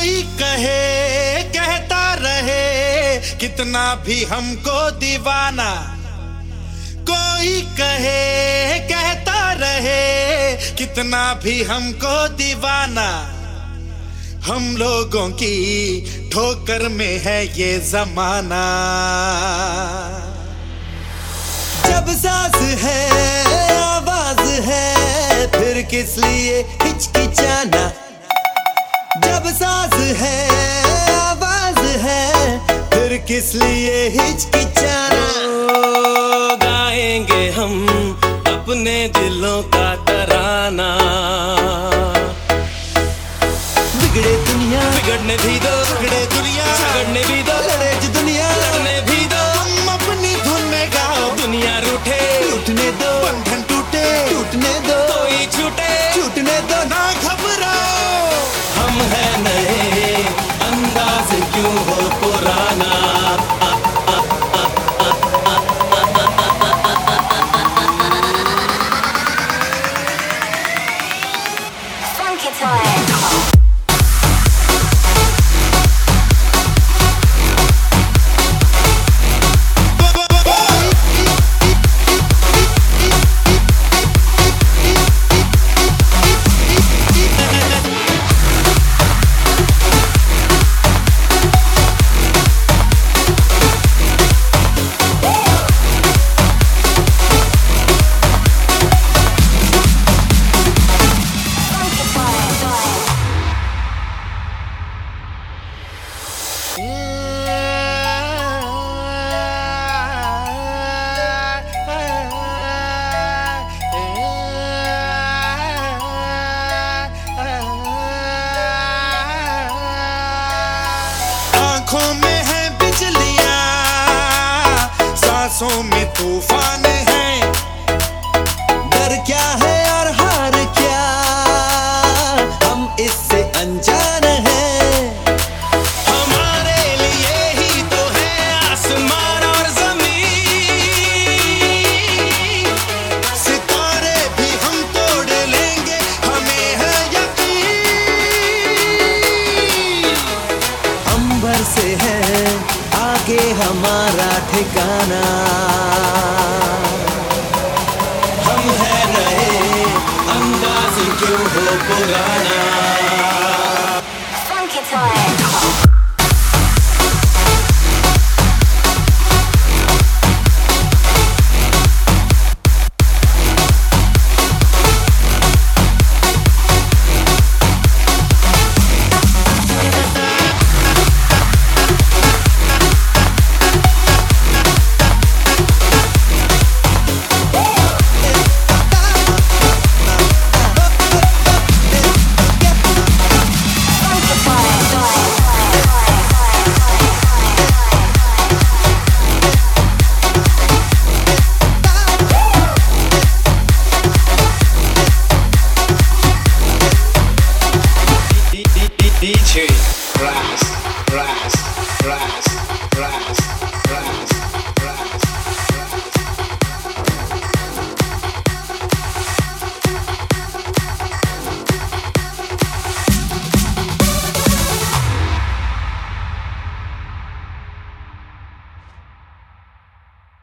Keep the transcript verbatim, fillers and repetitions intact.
कोई कहे कहता रहे कितना भी हमको दीवाना, कोई कहे कहता रहे कितना भी हमको दीवाना, हम लोगों की ठोकर में है ये जमाना। जब सांस है आवाज है फिर किस लिए हिचकिचाना, जब सांस है आवाज है फिर किस लिए हिचकिचाना। ओ, गाएंगे हम अपने दिलों का तराना, बिगड़े दुनिया बिगड़ने भी दो, बिगड़े दुनिया झगड़ने भी दो, लड़े जो दुनिया लड़ने भी दो, हम अपनी धुन में गाओ। दुनिया रूठे टूटने दो, बंधन टूटे टूटने दो, कोई छूटे छूटने दो, ना घबराओ। हम है नए अंदाज क्यों हो पुराना। Funky time. आँखों में है बिजलियाँ, सांसों में तूफान है, डर क्या है और हार क्या हम इससे अनजान हैं। हमारे लिए ही तो है आसमान और जमीन, सितारे भी हम तोड़ लेंगे हमें है यकीन। अंबर से है आगे हमारा ठिकाना, हम है नए अंदाज क्यों हो पुराना।